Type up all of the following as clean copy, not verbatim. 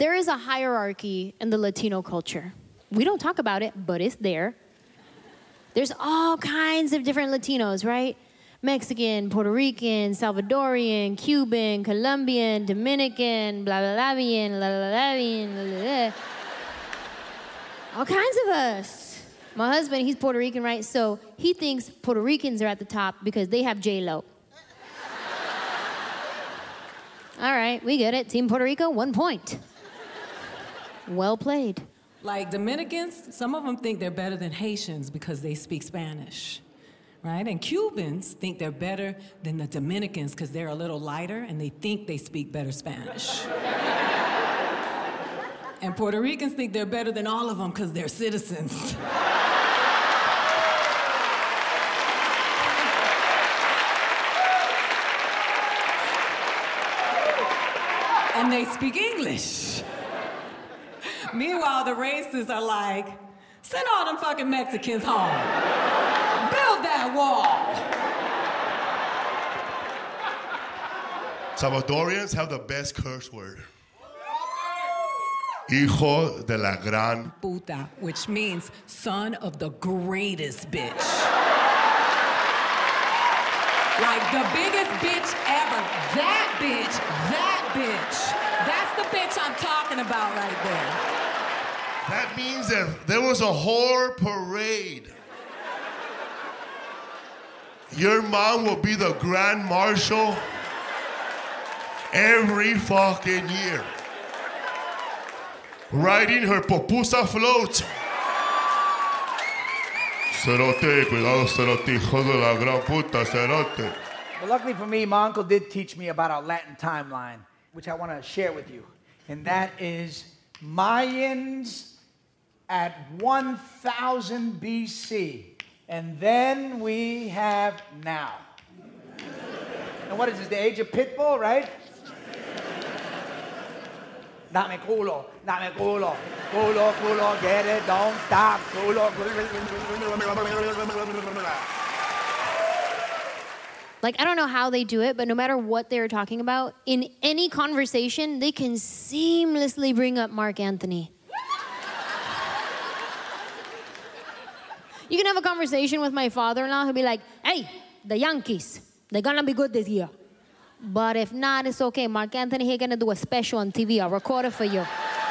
There is a hierarchy in the Latino culture. We don't talk about it, but it's there. There's all kinds of different Latinos, right? Mexican, Puerto Rican, Salvadorian, Cuban, Colombian, Dominican, blah, blah, blah, blah, blah, blah, blah. All kinds of us. My husband, he's Puerto Rican, right? So he thinks Puerto Ricans are at the top because they have J-Lo. All right, we get it. Team Puerto Rico, 1 point. Well played. Like Dominicans, some of them think they're better than Haitians because they speak Spanish, right? And Cubans think they're better than the Dominicans because they're a little lighter and they think they speak better Spanish. And Puerto Ricans think they're better than all of them because they're citizens. And they speak English. Meanwhile, the racists are like, send all them fucking Mexicans home. Build that wall. Salvadorians have the best curse word. Hijo de la gran puta, which means son of the greatest bitch. Like the biggest bitch ever. That bitch, that bitch. That's the bitch I'm talking about right there. That means that there was a whore parade. Your mom will be the grand marshal every fucking year, riding her popusa float. Cerote, cuidado, cerote, hijo de la gran puta, cerote. Well, luckily for me, my uncle did teach me about our Latin timeline, which I want to share with you. And that is Mayans at 1000 BC. And then we have now. And what is this, the age of Pitbull, right? Dame culo, culo, culo, get it, don't stop, culo. Like, I don't know how they do it, but no matter what they're talking about, in any conversation, they can seamlessly bring up Mark Anthony. You can have a conversation with my father-in-law, he'll be like, hey, the Yankees, they're gonna be good this year. But if not, it's okay. Mark Anthony, he's gonna do a special on TV. I'll record it for you.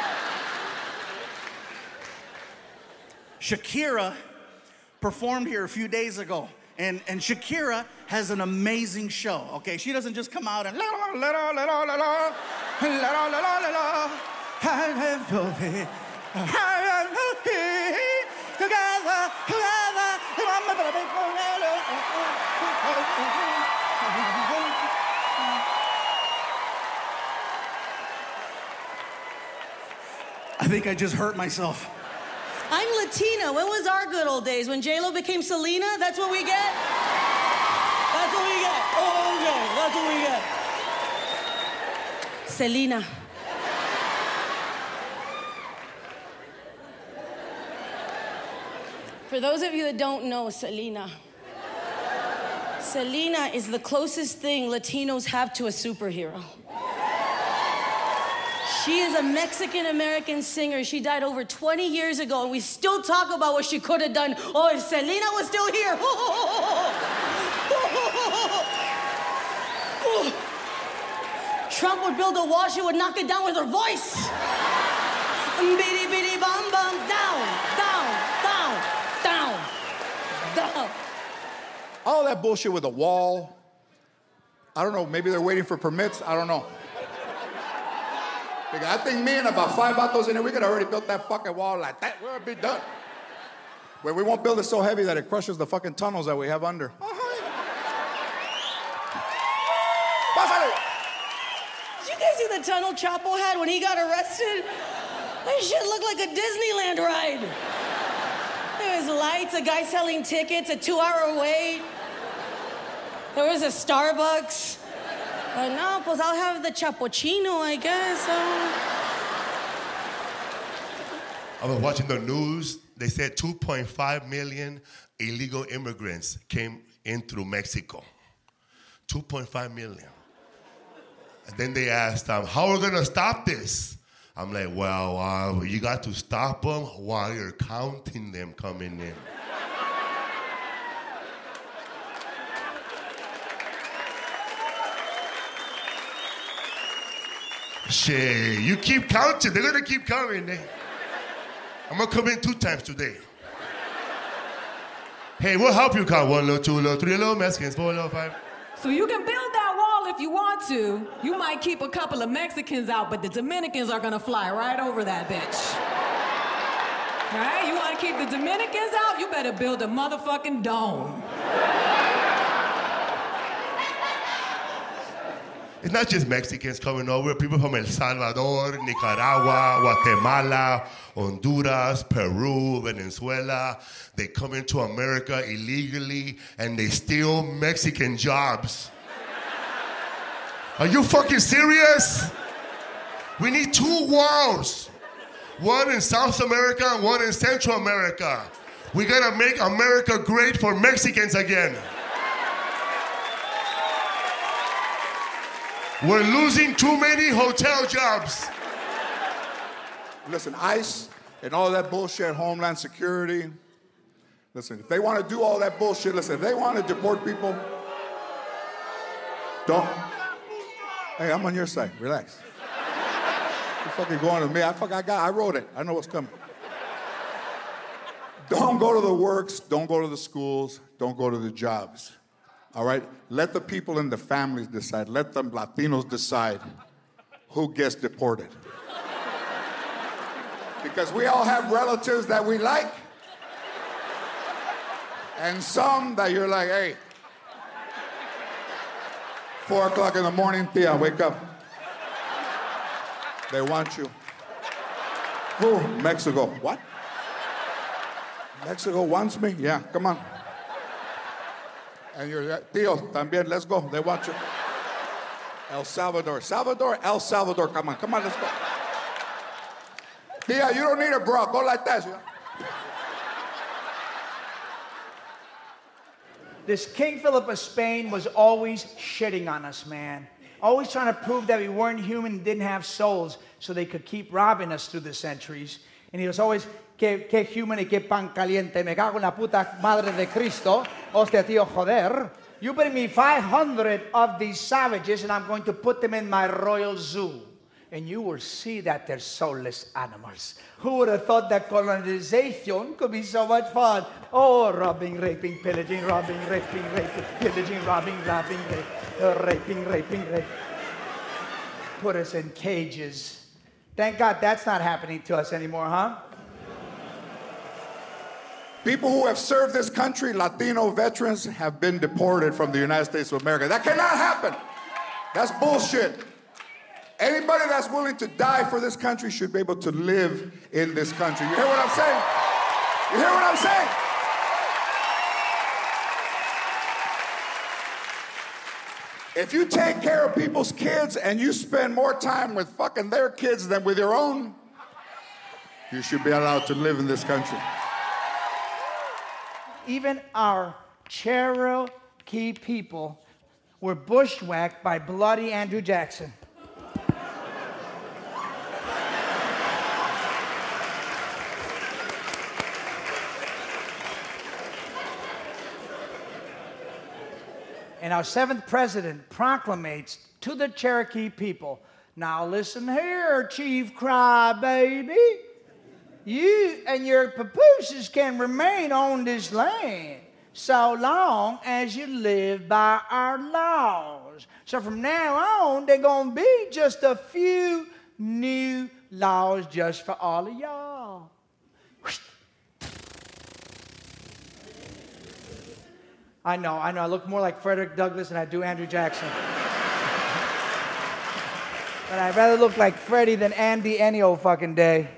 Shakira performed here a few days ago. And Shakira has an amazing show, okay? She doesn't just come out and la la la la la la la la la la la la. I think I just hurt myself. I'm Latina. When was our good old days? When J-Lo became Selena? That's what we get? That's what we get. Oh, okay. That's what we get. Selena. For those of you that don't know Selena, Selena is the closest thing Latinos have to a superhero. She is a Mexican-American singer. She died over 20 years ago, and we still talk about what she could have done. Oh, if Selena was still here. Trump would build a wall, she would knock it down with her voice. Bitty, bitty, bum, bum, down, down, down, down, down. All that bullshit with the wall. I don't know, maybe they're waiting for permits. I don't know. I think me and about 5 vatos in it, we could already built that fucking wall like that. We'll be done. Where we won't build it so heavy that it crushes the fucking tunnels that we have under. Did you guys see the tunnel Chapo had when he got arrested? That shit looked like a Disneyland ride. There was lights, a guy selling tickets, a 2-hour wait. There was a Starbucks. No, pues I'll have the Chapochino, I guess. I was watching the news. They said 2.5 million illegal immigrants came in through Mexico. 2.5 million. And then they asked, how are we going to stop this? I'm like, well, you got to stop them while you're counting them coming in. Shit, you keep counting, they're gonna keep coming. I'm gonna come in 2 times today. Hey, we'll help you count 1 little, 2 little, 3 little Mexicans, 4 little, 5. So you can build that wall if you want to. You might keep a couple of Mexicans out, but the Dominicans are gonna fly right over that bitch. Right? You wanna keep the Dominicans out? You better build a motherfucking dome. It's not just Mexicans coming over. People from El Salvador, Nicaragua, Guatemala, Honduras, Peru, Venezuela. They come into America illegally and they steal Mexican jobs. Are you fucking serious? We need 2 walls. One in South America and one in Central America. We gotta make America great for Mexicans again. We're losing too many hotel jobs. Listen, ICE and all that bullshit, Homeland Security. Listen, if they want to do all that bullshit, listen, if they want to deport people, don't. Hey, I'm on your side. Relax. You fucking going to me. I wrote it. I know what's coming. Don't go to the works. Don't go to the schools. Don't go to the jobs. All right? Let the people and the families decide. Let the Latinos decide who gets deported. Because we all have relatives that we like. And some that you're like, hey, 4 o'clock in the morning, Tia, wake up. They want you. Who? Mexico. What? Mexico wants me? Yeah, come on. And you're, Tío, también, let's go. They want you. El Salvador. El Salvador, come on, let's go. Tia, you don't need a bra. Go like that. This King Philip of Spain was always shitting on us, man. Always trying to prove that we weren't human and didn't have souls so they could keep robbing us through the centuries. And he was always, que human y que pan caliente. Me cago en la puta madre de Cristo. Hostia, tío, joder. You bring me 500 of these savages and I'm going to put them in my royal zoo. And you will see that they're soulless animals. Who would have thought that colonization could be so much fun? Oh, robbing, raping, pillaging, robbing, raping, pillaging, robbing, raping. Put us in cages. Thank God that's not happening to us anymore, huh? People who have served this country, Latino veterans, have been deported from the United States of America. That cannot happen. That's bullshit. Anybody that's willing to die for this country should be able to live in this country. You hear what I'm saying? You hear what I'm saying? If you take care of people's kids and you spend more time with fucking their kids than with your own, you should be allowed to live in this country. Even our Cherokee people were bushwhacked by bloody Andrew Jackson. And our 7th president proclamates to the Cherokee people, now listen here, Chief Crybaby. You and your papooses can remain on this land so long as you live by our laws. So from now on, they're going to be just a few new laws just for all of y'all. I know. I look more like Frederick Douglass than I do Andrew Jackson. But I'd rather look like Freddie than Andy any old fucking day.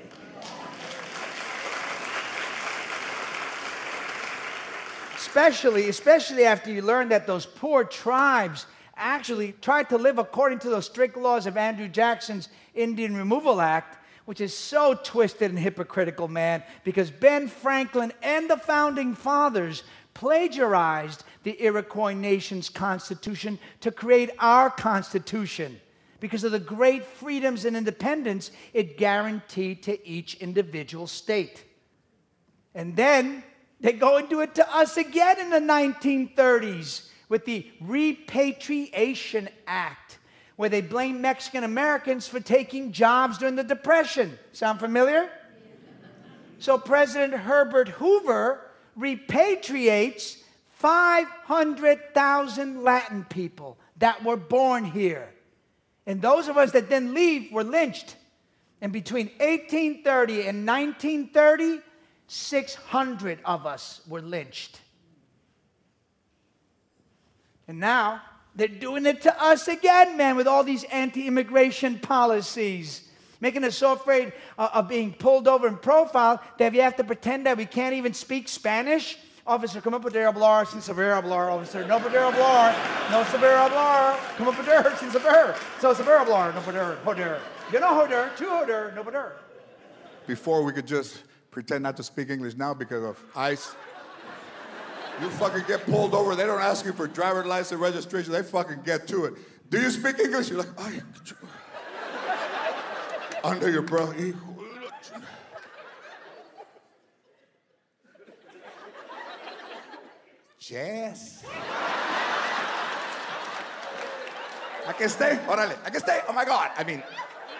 Especially after you learn that those poor tribes actually tried to live according to those strict laws of Andrew Jackson's Indian Removal Act, which is so twisted and hypocritical, man, because Ben Franklin and the Founding Fathers plagiarized the Iroquois Nation's constitution to create our constitution. because of the great freedoms and independence it guaranteed to each individual state. And then they go and do it to us again in the 1930s with the Repatriation Act, where they blame Mexican Americans for taking jobs during the Depression. Sound familiar? So President Herbert Hoover repatriates 500,000 Latin people that were born here. And those of us that then leave were lynched. And between 1830 and 1930, 600 of us were lynched. And now they're doing it to us again, man, with all these anti-immigration policies, making us so afraid of being pulled over and profiled that we have to pretend that we can't even speak Spanish. Officer, come up with hablar, sin saber hablar. Officer, no poder hablar, no saber hablar. Come up with sin saber. So saber hablar, no poder, joder. You know joder, tu joder, no poder. Before we could just pretend not to speak English now because of ICE. You fucking get pulled over. They don't ask you for driver's license registration. They fucking get to it. Do you speak English? You're like, ay. Under your breath. Yes. I can stay. Orale. I can stay. Oh my God. I mean.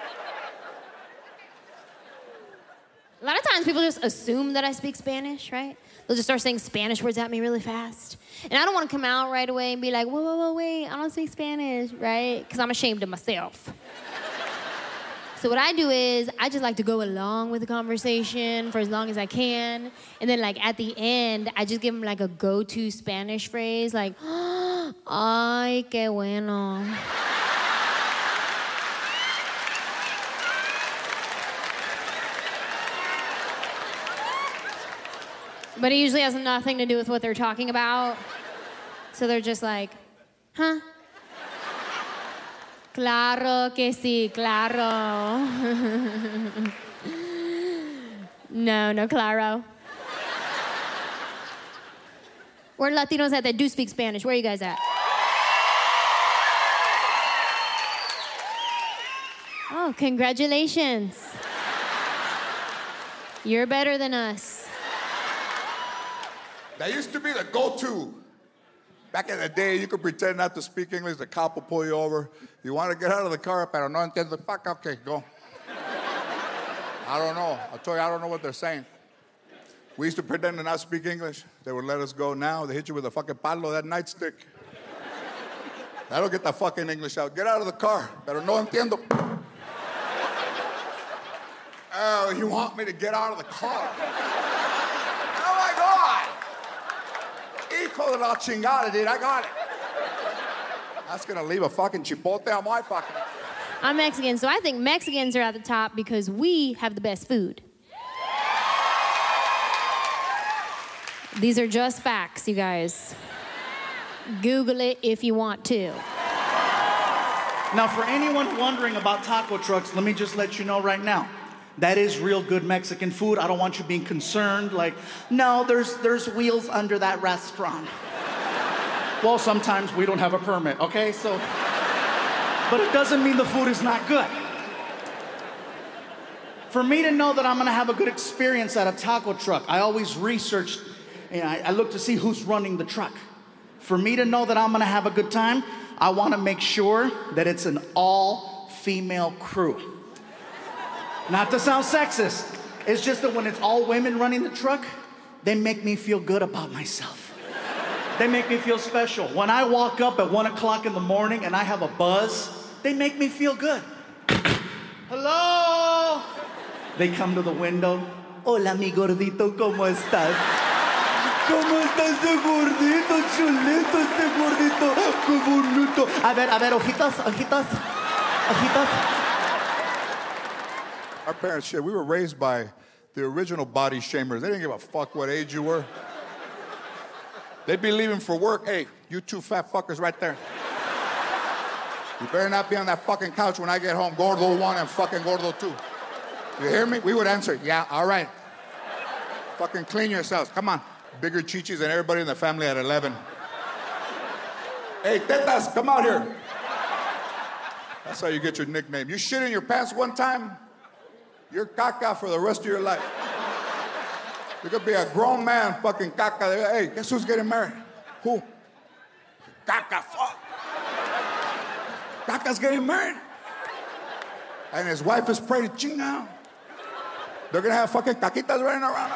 A lot of times people just assume that I speak Spanish, right? They'll just start saying Spanish words at me really fast. And I don't want to come out right away and be like, whoa, wait, I don't speak Spanish, right? Because I'm ashamed of myself. So what I do is I just like to go along with the conversation for as long as I can. And then like at the end, I just give them like a go-to Spanish phrase like, ay, qué bueno. But it usually has nothing to do with what they're talking about. So they're just like, huh? Claro que sí, claro. No, claro. Where are Latinos at that do speak Spanish? Where are you guys at? Oh, congratulations. You're better than us. That used to be the go-to. Back in the day, you could pretend not to speak English. The cop will pull you over. You want to get out of the car, pero no entiendo. Fuck, okay, go. I don't know. I'll tell you, I don't know what they're saying. We used to pretend to not speak English. They would let us go. Now they hit you with a fucking palo, that nightstick. That'll get the fucking English out. Get out of the car, pero no entiendo. Oh, you want me to get out of the car? Oh my God! Hijo de la chingada, dude, I got it. That's gonna leave a fucking chipotle on my fucking... I'm Mexican, so I think Mexicans are at the top because we have the best food. These are just facts, you guys. Google it if you want to. Now, for anyone wondering about taco trucks, let me just let you know right now. That is real good Mexican food. I don't want you being concerned, like, no, there's wheels under that restaurant. Well, sometimes we don't have a permit, okay? So, but it doesn't mean the food is not good. For me to know that I'm gonna have a good experience at a taco truck, I always research, I look to see who's running the truck. For me to know that I'm gonna have a good time, I wanna make sure that it's an all-female crew. Not to sound sexist, it's just that when it's all women running the truck, they make me feel good about myself. They make me feel special. When I walk up at 1 o'clock in the morning and I have a buzz, they make me feel good. Hello? They come to the window. Hola, mi gordito, ¿cómo estás? ¿Cómo está ese gordito, chulito, ese gordito? ¡Qué bonito! A ver, ojitos. Our parents, shit, we were raised by the original body shamers. They didn't give a fuck what age you were. They'd be leaving for work. Hey, you two fat fuckers right there. You better not be on that fucking couch when I get home. Gordo 1 and fucking Gordo 2. You hear me? We would answer, yeah, all right. Fucking clean yourselves. Come on. Bigger chichis than everybody in the family at 11. Hey, tetas, come out here. That's how you get your nickname. You shit in your pants one time, you're caca for the rest of your life. You could be a grown man fucking caca. Hey, guess who's getting married? Who? Caca, fuck. Caca's getting married. And his wife is pregnant. Chinga. They're gonna have fucking caquitas running around.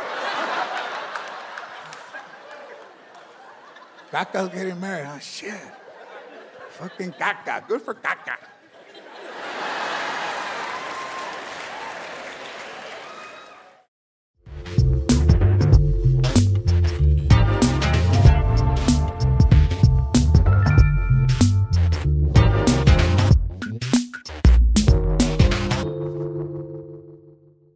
Caca's getting married. Oh, shit. Fucking caca. Good for caca.